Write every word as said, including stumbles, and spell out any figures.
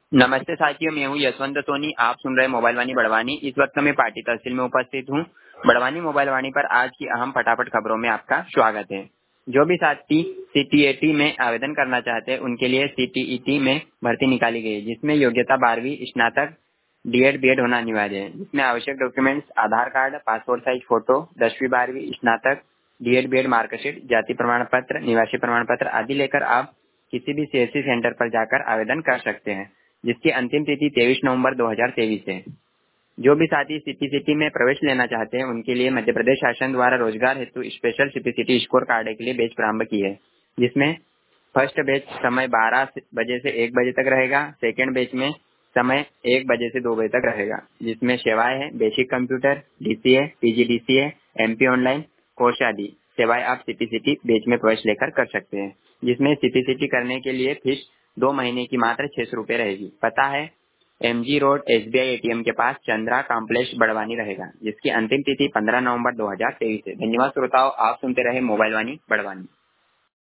नमस्ते साथियों, मैं हूं यशवंत सोनी। आप सुन रहे मोबाइल वाणी बड़वानी। इस वक्त मैं पार्टी तहसील में उपस्थित हूं। बड़वानी मोबाइल वाणी पर आज की अहम फटाफट खबरों में आपका स्वागत है। जो भी साथी सीटीएटी में आवेदन करना चाहते हैं उनके लिए सीटीईटी में भर्ती निकाली गई है, जिसमें योग्यता बारहवीं, स्नातक, डीएड बीएड होना अनिवार्य है। जिसमें आवश्यक documents Aadhaar card, passport size photo, दसवीं बारहवीं, स्नातक, डीएड बीएड मार्कशीट, जाति प्रमाण पत्र, निवासी प्रमाण पत्र आदि लेकर आप किसी भी सीएससी सेंटर पर जाकर आवेदन कर सकते हैं, जिसकी अंतिम तिथि तेईस नवंबर दो हज़ार तेईस है। जो भी साथी सीपीसीटी में प्रवेश लेना चाहते हैं उनके लिए मध्य प्रदेश शासन द्वारा रोजगार हेतु स्पेशल सीपीसीटी स्कोर कार्ड के लिए बैच प्रारंभ की है, जिसमें फर्स्ट बैच समय बारह बजे से एक बजे तक रहेगा। सेकेंड बैच में समय एक बजे से दो बजे तक रहेगा, जिसमें सेवाएं हैं basic computer, DCA, PGDCA, MP online course आदि सेवाएं आप सीपीसीटी बैच में प्रवेश लेकर कर सकते हैं। जिसमें सीपीसीटी करने के लिए फीस दो महीने की मात्र छह सौ रूपये रहेगी। पता है एमजी रोड एसबीआई एटीएम के पास चंद्रा कॉम्प्लेक्स बड़वानी रहेगा, जिसकी अंतिम तिथि पंद्रह नवंबर दो हज़ार तेईस है। धन्यवाद श्रोताओं, आप सुनते रहे मोबाइल वाणी बड़वानी।